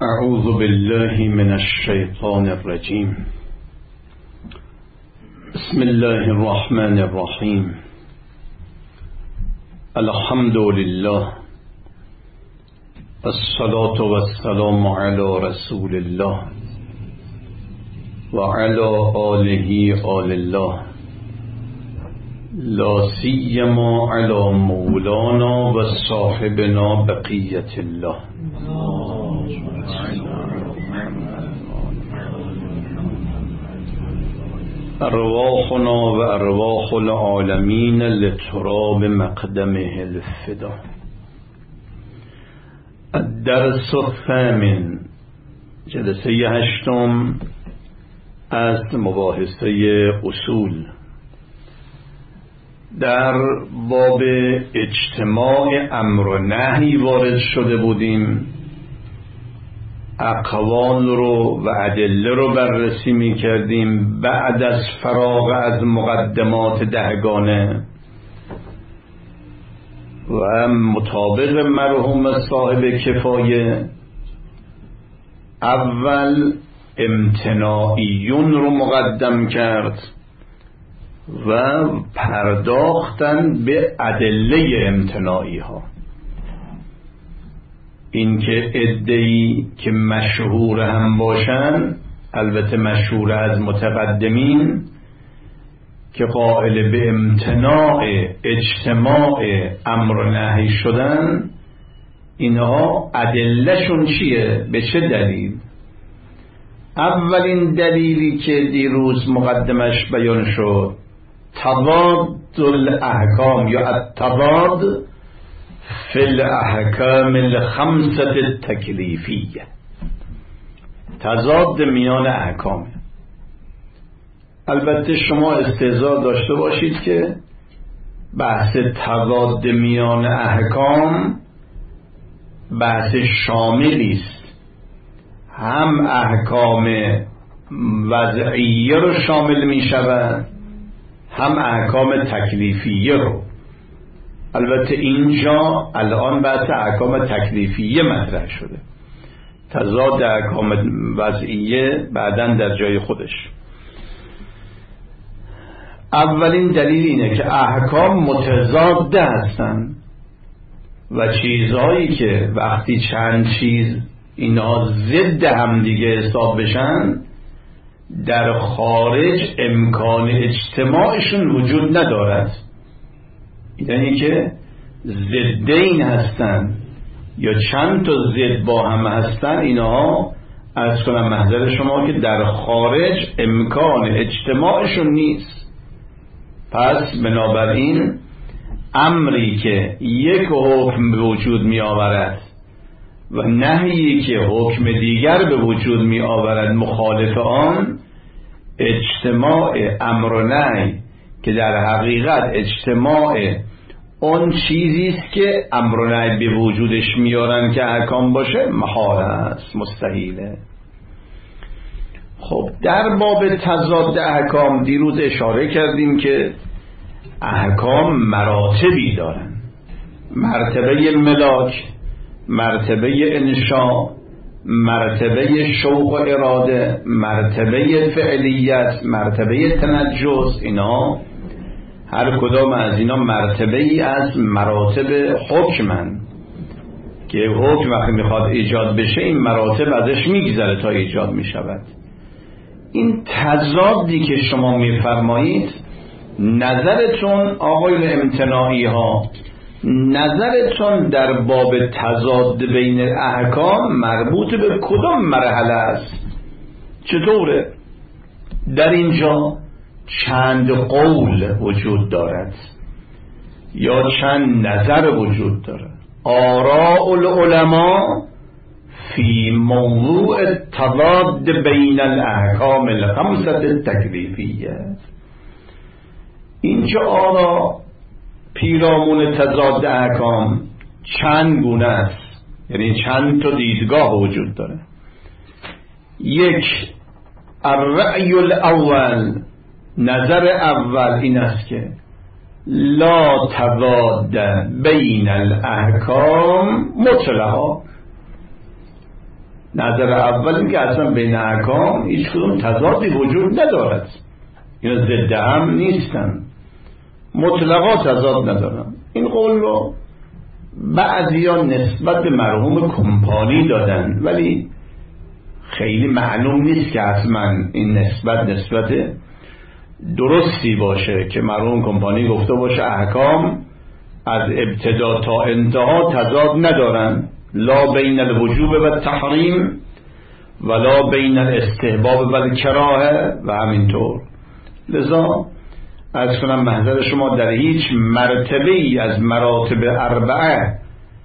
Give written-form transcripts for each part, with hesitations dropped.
اعوذ بالله من الشیطان الرجیم. بسم الله الرحمن الرحیم. الحمد لله الصلاة والسلام على رسول الله وعلى آله آل الله لا سیما علی مولانا و صاحبنا بقیت الله. ارواحنا و ارواح العالمین لتراب مقدمه الفدا. الدرس الثامن، جلسه هشتم از مباحثه اصول. در باب اجتماع امر و نهی وارد شده بودیم، اقوال رو و ادله رو بررسی می کردیم بعد از فراغ از مقدمات دهگانه و مطابق مرحوم صاحب کفایه اول امتناعیون رو مقدم کرد و پرداختن به ادله امتناعی ها. این که ادعی که مشهور هم باشن، البته مشهور از متقدمین که قائل به امتناع اجتماع امر و نهی شدن، اینها ادلهشون چیه؟ به چه دلیل؟ اولین دلیلی که دیروز مقدمش بیان شد تضاد الاحکام یا التضاد فی الاحکام الخمسه التکلیفیه، تضاد میان احکام. البته شما استعداد داشته باشید که بحث تضاد میان احکام بحث شاملی است، هم احکام وضعیه رو شامل می شود هم احکام تکلیفیه رو. البته اینجا الان بحث احکام تکلیفیه مطرح شده، تضاد احکام وضعیه بعداً در جای خودش. اولین دلیل اینه که احکام متضاد هستند و چیزهایی که وقتی چند چیز اینا ضد هم دیگه حساب بشن، در خارج امکان اجتماعشون وجود ندارد. یعنی که ضدین هستن یا چند تا ضد با هم هستن، اینها عرض کنم محضر شما که در خارج امکان اجتماعشون نیست. پس بنابراین امری که یک حکم به وجود می آورد و نهی که حکم دیگر به وجود می آورد مخالف آن، اجتماع امر و نهی که در حقیقت اجتماع اون چیزی است که امر و نهی به وجودش میارن که احکام باشه، محال است، مستحیله. خب در باب تضاد احکام دیروز اشاره کردیم که احکام مراتبی دارن، مرتبه ملاک، مرتبه انشاء، مرتبه شوق و اراده، مرتبه فعلیت، مرتبه تنجس. اینا هر کدام از اینا مرتبه ای از مراتب حکمن که حکم وقتی میخواد ایجاد بشه این مراتب ازش میگذره تا ایجاد میشود. این تضادی که شما میفرمایید، نظرتون آقای امتناعی ها، نظرتون در باب تضاد بین احکام مربوط به کدام مرحله است؟ چطوره؟ در اینجا چند قول وجود دارد یا چند نظر وجود دارد. آراء العلماء فی موضوع التضاد بین الاحکام الخمسه التکلیفیه. اینجا آراء پیرامون تضاد احکام چند گونه است، یعنی چند تا دیدگاه وجود داره. یک، الرأی الاول، نظر اول این است که لا تضاد بین الاحکام مطلقا، نظر اول این که اصلا بین احکام هیچ کدوم تضادی وجود ندارد، اینا ضد هم نیستن، مطلقا تضاد ندارن. این قول رو بعضیا نسبت به مرحوم کمپانی دادن، ولی خیلی معلوم نیست که حتما این نسبت درستی باشه که مرحوم کمپانی گفته باشه احکام از ابتدا تا انتها تضاد ندارن، لا بین الوجوب و تحریم ولا بین الاستحباب و الکراهه و همینطور. لذا از کنم محضر شما در هیچ مرتبه ای از مراتب اربعه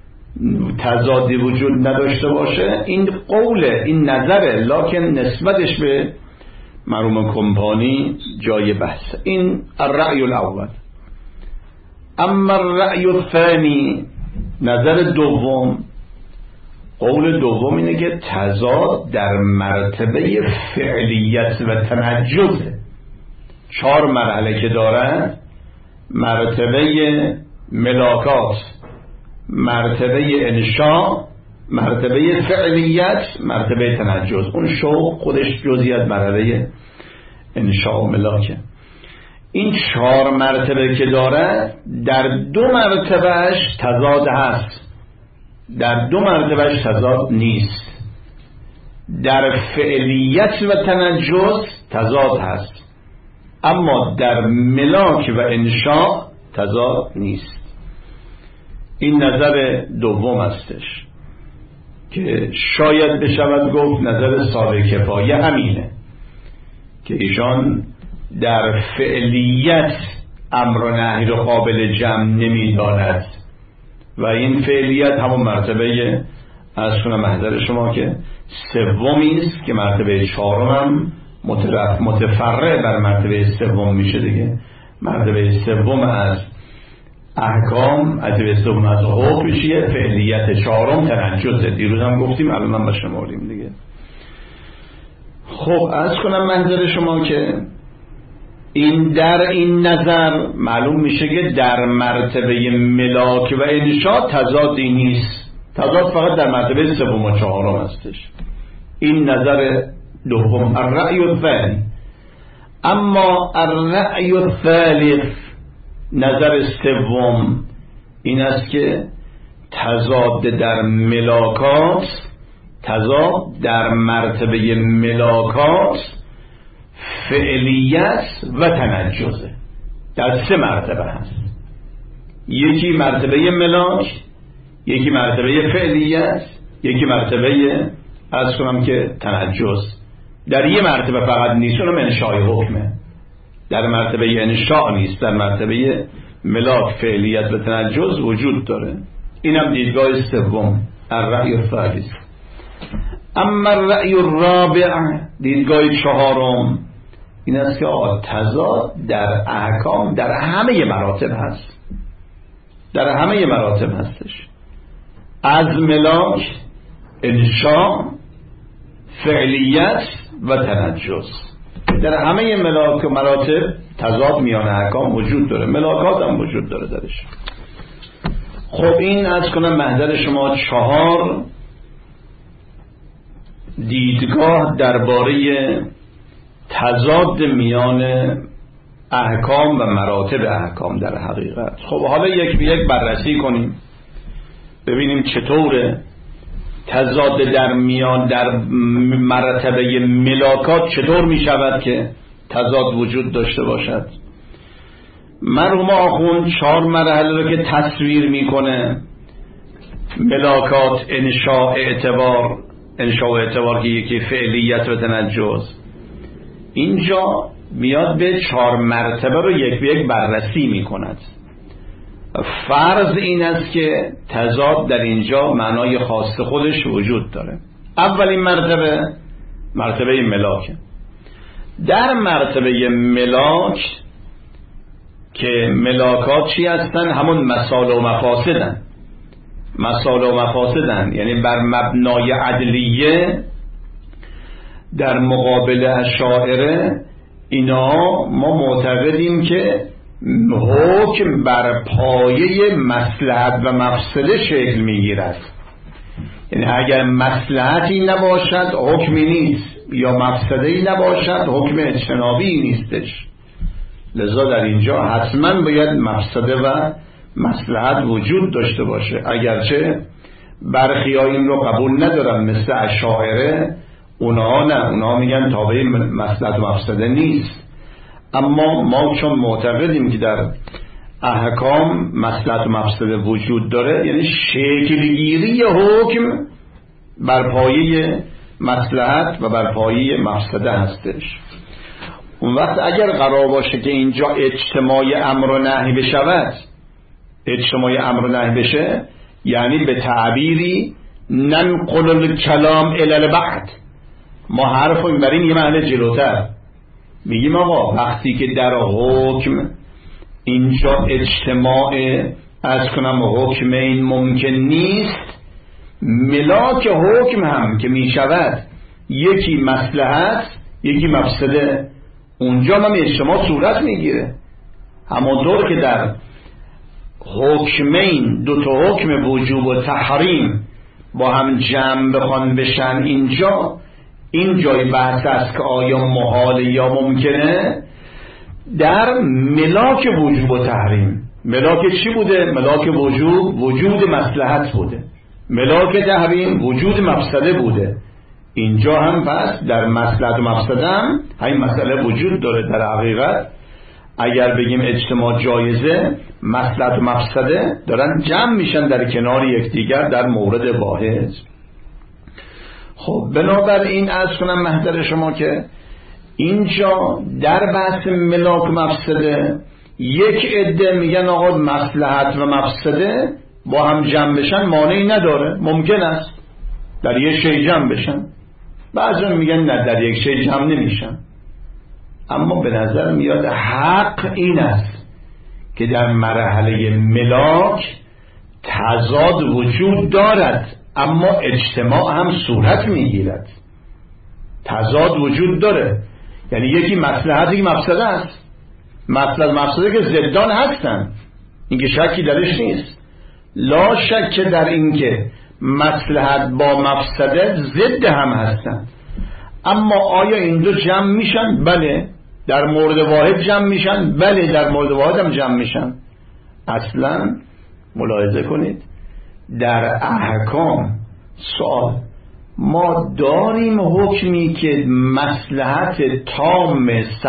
تضادی وجود نداشته باشه این قول، این نظره، لکن نسبتش به مرحوم کمپانی جای بحث. این الرأی الاول. اما الرأی الثانی، نظر دوم، قول دوم اینه که تضاد در مرتبه فعلیت و تنجز. 4 مرحله که داره، مرتبه ملاکات، مرتبه انشاء، مرتبه فعلیت، مرتبه تنجز. اون شوق خودش جزئی از مرحله انشاء و ملاکه. این 4 مرتبه که داره در 2 مرتبهش تضاد هست، در 2 مرتبهش تضاد نیست. در فعلیت و تنجز تضاد هست، اما در ملاک و انشاء تضاد نیست. این نظر دوم هستش که شاید بشود گفت نظر صالح کفایه همینه که ایشان در فعلیت امر و نهی رو قابل جمع نمی‌داند و این فعلیت همون مرتبه از کنم محضر شما که سومی است که مرتبه 4 هم متفرع بر مرتبه 3 میشه دیگه. مرتبه 3 از احکام، مرتبه 3 از حکم چیه؟ فعلیت. 4 تنجزه. دیروز هم گفتیم، الان هم بشماریم دیگه. خب از کنم منظر شما که این در این نظر معلوم میشه که در مرتبه ملاک و انشاء تضادی نیست، تضاد فقط در مرتبه 3 و 4 هستش. این نظر دوم، الرأی الثانی. اما الرأی الثالث، نظر سوم، این است که تضاد در ملاکات، تضاد در مرتبه ملاکات، فعلیت و تنجزه. در 3 مرتبه هست، یکی مرتبه ملاک، یکی مرتبه فعلیت، یکی مرتبه از کنم که تنجز. در 1 مرتبه فقط نیست، اونم انشاء حکمه. در مرتبه انشاء نیست، در مرتبه ملاک، فعلیت و تنجز وجود داره. اینم دیدگاه سوم، الرأی الثالث. اما الرأی الرابع، دیدگاه 4، این است که تضاد در احکام در همه مراتب هست، در همه مراتب هستش، از ملاک، انشاء، فعلیت و تنجز. در همه ملاک و مراتب تضاد میان احکام وجود داره، ملاکات هم وجود داره درش. خب این از کنم محضر شما 4 دیدگاه درباره تضاد میان احکام و مراتب احکام در حقیقت. خب حالا یک به یک بررسی کنیم ببینیم چطوره تضاد در میان در مرتبه ملاکات چطور می شود که تضاد وجود داشته باشد. مرحوم آخوند 4 مرحله رو که تصویر میکنه، ملاکات، انشاء، اعتبار، انشاء و اعتبار که یکی فعلیت و تنجز، اینجا میاد به 4 مرتبه رو یک به یک بررسی میکند. فرض این است که تضاد در اینجا معنای خاص خودش وجود داره. اولین مرتبه، مرتبه ملاک. در مرتبه ملاک که ملاکات چی هستن؟ همون مسائل و مفاسدن. مسائل و مفاسدن یعنی بر مبنای عدلیه در مقابل اشاعره، اینا ما معتقدیم که حکم بر پایه مصلحت و مفسده شکل میگیرد. یعنی اگر مصلحتی نباشد حکمی نیست، یا مفسده‌ای نباشد حکم اجتنابی نیستش. لذا در اینجا حتما باید مفسده و مصلحت وجود داشته باشه، اگرچه برخی ها این رو قبول ندارن مثل اشاعره، اونها نه، اونها میگن تابع مصلحت و مفسده نیست. اما ما چون معتقدیم که در احکام مصلحت و مفسده وجود داره، یعنی شکلگیری حکم بر پایه مصلحت و بر پایه مفسده هستش. اون وقت اگر قرار باشه که اینجا اجتماع امر و نهی بشود، اجتماع امر و نهی بشه، یعنی به تعبیری ننقل الکلام الی البعد، ما حرف رو میبریم یه محل جلوتر، میگیم آقا وقتی که در حکم اینجا اجتماع از کنم حکم این ممکن نیست، ملاک حکم هم که میشود یکی مصلحت یکی مفسده، اونجا هم اجتماع صورت میگیره. همونطور که در حکمین دو تا حکم وجوب و تحریم با هم جمع بخوان بشن، اینجا این جای بحث است که آیا محال یا ممکنه. در ملاک وجوب و تحریم، ملاک چی بوده؟ ملاک وجوب وجود مصلحت بوده، ملاک تحریم وجود مفسده بوده. اینجا هم پس در مصلحت و مفسده هم همین مسئله وجود داره. در حقیقت اگر بگیم اجتماع جایزه، مصلحت و مفسده دارن جمع میشن در کنار یکدیگر در مورد واحد. خب بنابراین عرض کنم محضر شما که اینجا در بحث ملاک و مفسده یک عده میگن آقا مصلحت و مفسده با هم جمع بشن مانعی نداره، ممکن است در یک شی جمع بشن. بعضی میگن نه، در یک شی جمع نمیشن. اما به نظر میاد حق این است که در مرحله ملاک تضاد وجود دارد، اما اجتماع هم صورت میگیرد. تضاد وجود داره، یعنی یکی مصلحت یکی مفسده است. مصلحت مفسده که ضدان هستن، اینکه شکی درش نیست. لا شک در اینکه مصلحت با مفسده ضد هم هستن. اما آیا این دو جمع میشن؟ بله. در مورد واحد جمع میشن؟ بله. در مورد واحد هم جمع میشن. اصلا ملاحظه کنید در احکام سوال ما داریم حکمی که مصلحت تام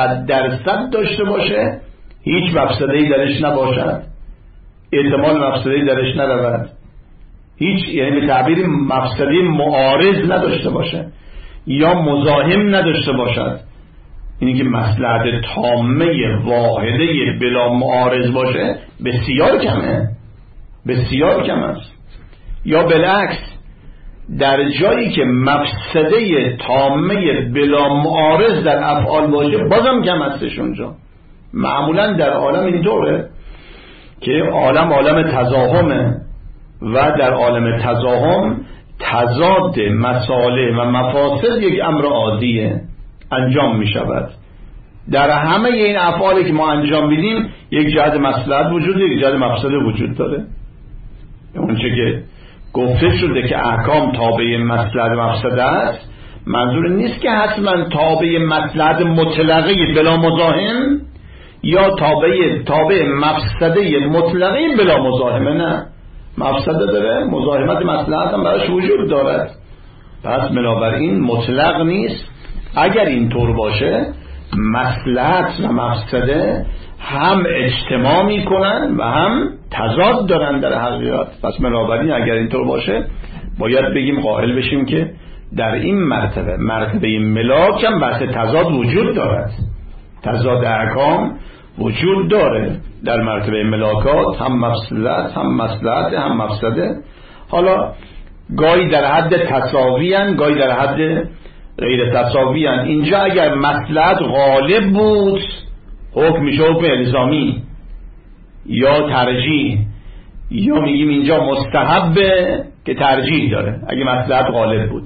100% داشته باشه، هیچ مفسده‌ای درش نباشد، احتمال مفسده‌ای درش نرود، هیچ، یعنی به تعبیر مفسده معارض نداشته باشه یا مزاحم نداشته باشد. اینی که مصلحت تامه واحده بلا معارض باشه بسیار کمه، بسیار کم است. یا بالعکس در جایی که مفسده تامه بلا معارض در افعال باشه بازم کم هستش اونجا. معمولا در عالم اینطوره که عالم تزاحمه و در عالم تزاحم تضاد مصالح و مفاسد یک امر عادیه، انجام می شود. در همه این افعالی که ما انجام میدیم یک جهت مصلحت وجود داره، یک جهت مفسده وجود داره. اونچه که گفته شده که احکام تابع مصلحت و مفسده است، منظور نیست که حتما تابع مصلحت مطلقه بلا مزاحم یا تابع مفسده مطلقه بلا مزاحمه. نه، مفسده داره، مزاحمت مصلحت هم براش وجود دارد. پس بنابراین مطلق نیست. اگر اینطور باشه مصلحت و مفسده هم اجتماع میکنن و هم تضاد دارن در حقیقت. پس بنابراین اگر اینطور باشه باید بگیم قائل بشیم که در این مرتبه ملاک هم بحث تضاد وجود دارد. تضاد احکام وجود داره در مرتبه ملاکات، هم مفسدت هم مصلحت هم مفسده. حالا گاهی در حد تساویان، گاهی در حد غیر تساویان. اینجا اگر مصلحت غالب بود حکم میشه حکم الزامی یا ترجیح، یا میگیم اینجا مستحبه که ترجیح داره اگه مصلحت غالب بود،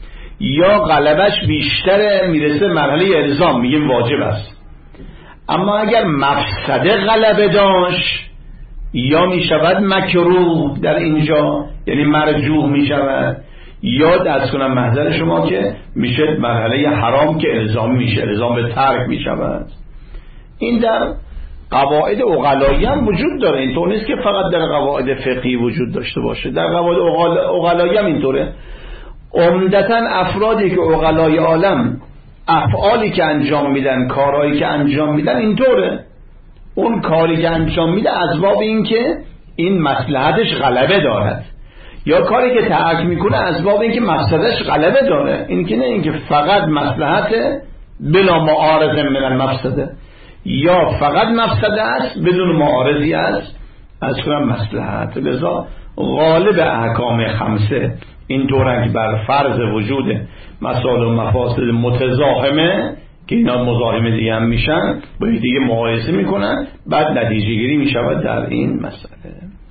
یا غلبش بیشتره میرسه مرحله الزام میگیم واجب است. اما اگر مفسده غلبه داشت یا میشود مکروه در اینجا، یعنی مرجوح میشود، یا دست کنم محضر شما که میشه مرحله حرام که الزام میشه، الزام به ترک میشود. این در قواعد عقلایی هم وجود داره، اینطور نیست که فقط در قواعد فقهی وجود داشته باشه، در قواعد عقلایی هم اینطوره. عمدتاً افرادی که عقلای عالم افعالی که انجام میدن، کارهایی که انجام میدن اینطوره، اون کاری که انجام میده از باب این که این مصلحتش غلبه دارد، یا کاری که ترک میکنه از باب این که مفسدش غلبه داره. این که نه اینکه فقط مصلحت بلا معارض من المفسده، یا فقط مفسده است بدون معارضی است از کنم مصلحت. لذا غالب احکام خمسه این طورن که بر فرض وجود مسائل و مفاسد متزاحمه که اینا مزاحم دیگه هم میشن، با دیگه مقایسه میکنن، بعد نتیجه گیری میشود در این مسئله.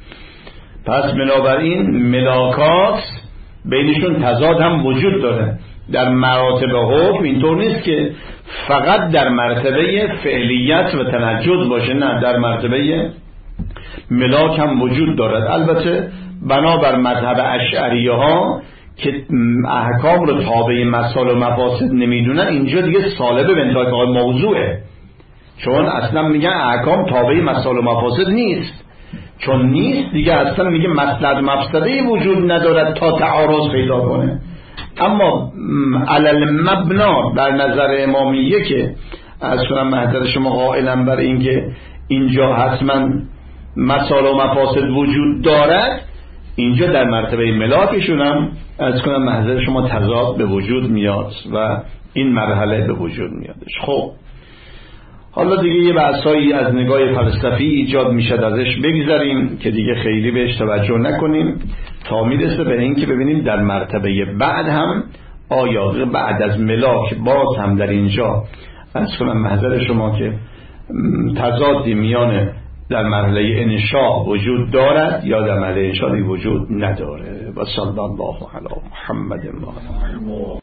پس بنابراین ملاکات بینشون تضاد هم وجود داره. در مراتب حکم اینطور نیست که فقط در مرتبه فعلیت و تنجز باشه، نه، در مرتبه ملاک هم وجود دارد. البته بنابر مذهب اشعریه ها که احکام رو تابع مسائل و مفاسد نمیدونن، اینجا دیگه سالبه به انتهای موضوعه، چون اصلا میگن احکام تابع مسائل و مفاسد نیست، چون نیست دیگه اصلا میگه مصلحت مفسده وجود ندارد تا تعارض پیدا کنه. اما علل مبنا در نظر امامیه که از کنم محضر شما قائلم بر این که اینجا حتما مسائل و مفاسد وجود دارد، اینجا در مرتبه ملاکشون هم از کنم محضر شما تضاد به وجود میاد و این مرحله به وجود میادش. خب حالا دیگه یه بحثایی از نگاه فلسفی ایجاد میشد، ازش بگذاریم که دیگه خیلی بهش توجه نکنیم تا میرسه به این که ببینیم در مرتبه بعد هم آیا بعد از ملاک باز هم در اینجا از کنم محضر شما که تضادی میان در مرحله انشاء وجود دارد یا در مرحله انشاء وجود نداره. و صلی الله علی محمد.